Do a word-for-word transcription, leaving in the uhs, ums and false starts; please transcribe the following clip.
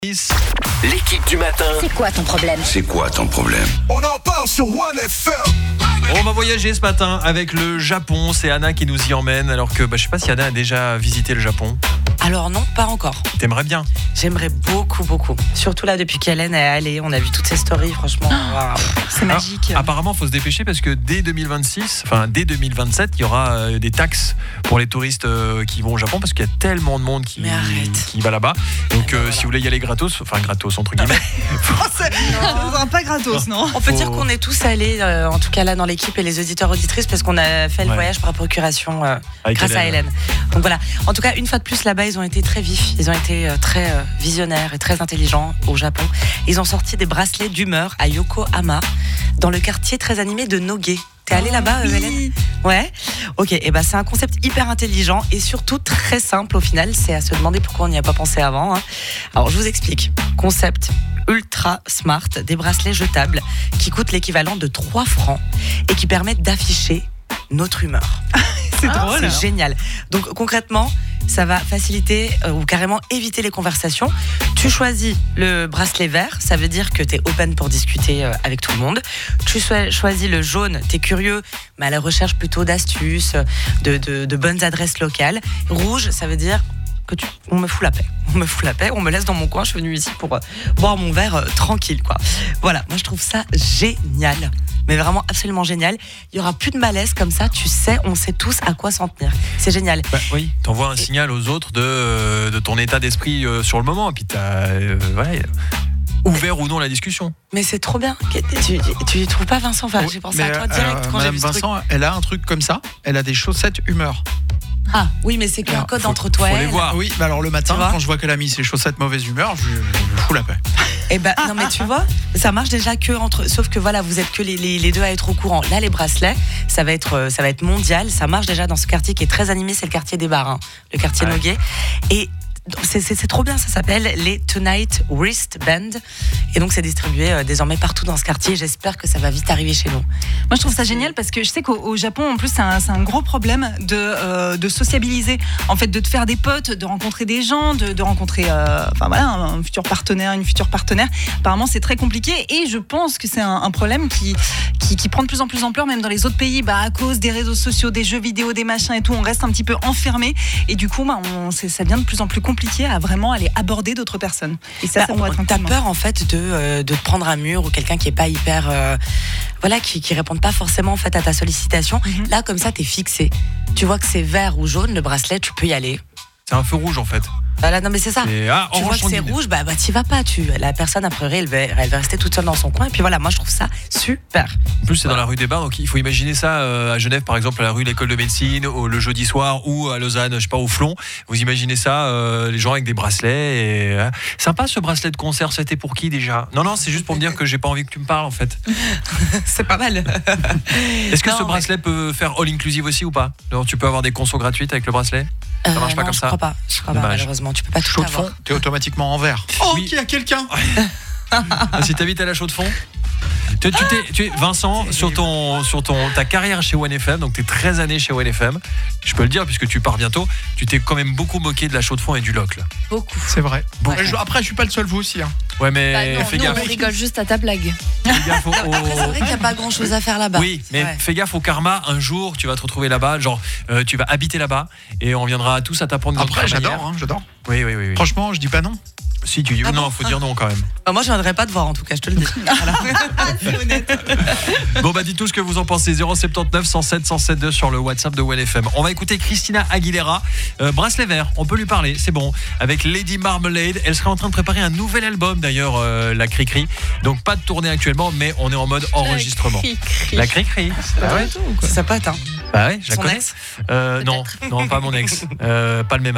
L'équipe du matin. C'est quoi ton problème? C'est quoi ton problème? On en parle sur One F M. On va voyager ce matin avec le Japon. C'est Anna qui nous y emmène. Alors que bah, je sais pas si Anna a déjà visité le Japon. Alors non, pas encore. T'aimerais bien? J'aimerais beaucoup, beaucoup. Surtout là, depuis qu'Hélène est allée, on a vu toutes ses stories, franchement. Wow. C'est magique. Ah, apparemment, il faut se dépêcher parce que dès deux mille vingt-six, enfin dès deux mille vingt-sept, il y aura euh, des taxes pour les touristes euh, qui vont au Japon parce qu'il y a tellement de monde qui, Mais arrête. qui va là-bas. Donc, Ah, euh, voilà. si vous voulez y aller gratos, enfin gratos entre guillemets. Non, pas gratos, non. On peut Faut- dire qu'on est tous allés, euh, en tout cas là dans l'équipe et les auditeurs auditrices, parce qu'on a fait le Ouais. voyage par procuration euh, Avec grâce à Hélène. Donc voilà. En tout cas, une fois de plus là-bas, ils ont été très vifs, ils ont été euh, très euh, visionnaires et très intelligents au Japon. Ils ont sorti des bracelets d'humeur à Yokohama, dans le quartier très animé de Noge. T'es allée là-bas, euh, Hélène? Ouais. Ok. Et ben c'est un concept hyper intelligent et surtout très simple au final. C'est à se demander pourquoi on n'y a pas pensé avant. Hein. Alors je vous explique. Concept ultra smart, des bracelets jetables qui coûtent l'équivalent de trois francs et qui permettent d'afficher notre humeur. C'est Ah, drôle. c'est alors. génial. Donc concrètement, ça va faciliter euh, ou carrément éviter les conversations. Tu choisis le bracelet vert, ça veut dire que tu es open pour discuter euh, avec tout le monde. Tu cho- choisis le jaune, tu es curieux, mais à la recherche plutôt d'astuces, de, de, de bonnes adresses locales. Rouge, ça veut dire que tu, on me fout la paix. On me fout la paix, on me laisse dans mon coin, je suis venue ici pour euh, boire mon verre euh, tranquille, quoi. Voilà, moi je trouve ça génial. Mais vraiment absolument génial. Il y aura plus de malaise comme ça, tu sais, on sait tous à quoi s'en tenir. C'est génial. Bah, oui, t'envoies un signal aux autres de, euh, de ton état d'esprit euh, sur le moment. Et puis t'as euh, ouais, ouvert ou non la discussion. Mais c'est trop bien. Tu, tu, tu trouves pas, Vincent? Enfin, j'ai pensé à toi direct euh, quand j'ai Madame vu ce truc. Vincent, elle a un truc comme ça. Elle a des chaussettes humeur. Ah oui, mais c'est qu'un Alors, code faut- entre toi faut et les elle. voir. Oui, mais alors le matin, Tu vois quand je vois qu'elle a mis ses chaussettes mauvaise humeur, je, je lui fous la paix. Eh ben, non, mais tu vois, ça marche déjà que entre. Sauf que voilà, vous êtes que les, les, les deux à être au courant. Là, les bracelets, ça va être, euh, ça va être mondial. Ça marche déjà dans ce quartier qui est très animé, c'est le quartier des bars, hein, le quartier Ouais. Noguet. Et c'est, c'est, c'est trop bien, ça s'appelle les Tonight Wristband. Et donc, c'est distribué euh, désormais partout dans ce quartier. J'espère que ça va vite arriver chez nous. Moi, je trouve ça génial parce que je sais qu'au au Japon, en plus, c'est un, c'est un gros problème de, euh, de sociabiliser. En fait, de te faire des potes, de rencontrer des gens, de, de rencontrer euh, enfin, voilà, un futur partenaire, une future partenaire. Apparemment, c'est très compliqué et je pense que c'est un, un problème qui, qui, qui prend de plus en plus d'ampleur, même dans les autres pays, bah, à cause des réseaux sociaux, des jeux vidéo, des machins et tout. On reste un petit peu enfermé et du coup, bah, on, c'est, ça devient de plus en plus compliqué à vraiment aller aborder d'autres personnes. Et ça, Bah, ça pourrait être un t'as coup de main. peur en fait de, euh, de te prendre un mur ou quelqu'un qui est pas hyper euh, voilà, qui, qui répond pas forcément en fait à ta sollicitation. Mhm. Là comme ça t'es fixé. Tu vois que c'est vert ou jaune le bracelet, tu peux y aller. C'est un feu rouge en fait. Voilà, non mais c'est ça. Et, ah, Tu vois orange que c'est sanguine. rouge, bah, bah t'y vas pas. Tu, la personne a priori elle va, elle va rester toute seule dans son coin. Et puis voilà, moi je trouve ça super. En plus, c'est dans la rue des Bains, donc il faut imaginer ça euh, à Genève, par exemple, à la rue de l'École de médecine, au, le jeudi soir, ou à Lausanne, je sais pas, au Flon. Vous imaginez ça, euh, les gens avec des bracelets. Et, euh, sympa ce bracelet de concert, c'était pour qui déjà? Non, non, c'est juste pour me dire que j'ai pas envie que tu me parles en fait. C'est pas mal. Est-ce que Non, ce mais- bracelet peut faire all inclusive aussi ou pas? Alors, tu peux avoir des consos gratuites avec le bracelet? Euh, marche pas non, comme je ça. crois pas. Je crois pas Dommage. malheureusement. Tu peux pas tout Chaud de avoir. fond, t'es automatiquement en vert. Oh, Oui. qui a quelqu'un? Ah, si t'habites à la Chaux-de-Fonds. Tu, tu t'es, tu es, Vincent, sur, ton, sur ton, ta carrière chez One F M, donc t'es treize années chez One F M, je peux le dire puisque tu pars bientôt, tu t'es quand même beaucoup moqué de la Chaux-de-Fonds et du Locle. Beaucoup. C'est vrai. Beaucoup. Et je- après, je suis pas le seul, vous aussi. Hein. Ouais, mais Bah non, fais nous, gaffe. on rigole juste à ta blague. Fais gaffe au- au- Après c'est vrai qu'il n'y a pas grand chose à faire là-bas. Oui, C'est mais vrai. fais gaffe au karma. Un jour, tu vas te retrouver là-bas. Genre, euh, tu vas habiter là-bas et on viendra tous à t'apprendre. de Après, notre manière. j'adore, hein, j'adore. Oui, oui, oui. oui. Franchement, je dis pas non. Si tu dis Ah non, bon faut dire non quand même. Bah, moi je viendrai pas te voir en tout cas, je te le dis. Voilà. C'est honnête. Bon, bah, dites tout ce que vous en pensez. zéro sept neuf cent sept cent sept deux sur le WhatsApp de One F M. On va écouter Christina Aguilera. Euh, bracelet vert, on peut lui parler, c'est bon. Avec Lady Marmalade. Elle serait en train de préparer un nouvel album d'ailleurs, euh, la Cricri. Donc, pas de tournée actuellement, mais on est en mode enregistrement. La Cricri. Ah ouais, C'est sa pote, hein. bah ouais, je la Son connais. ex Euh, non, non, pas mon ex. Euh, pas le même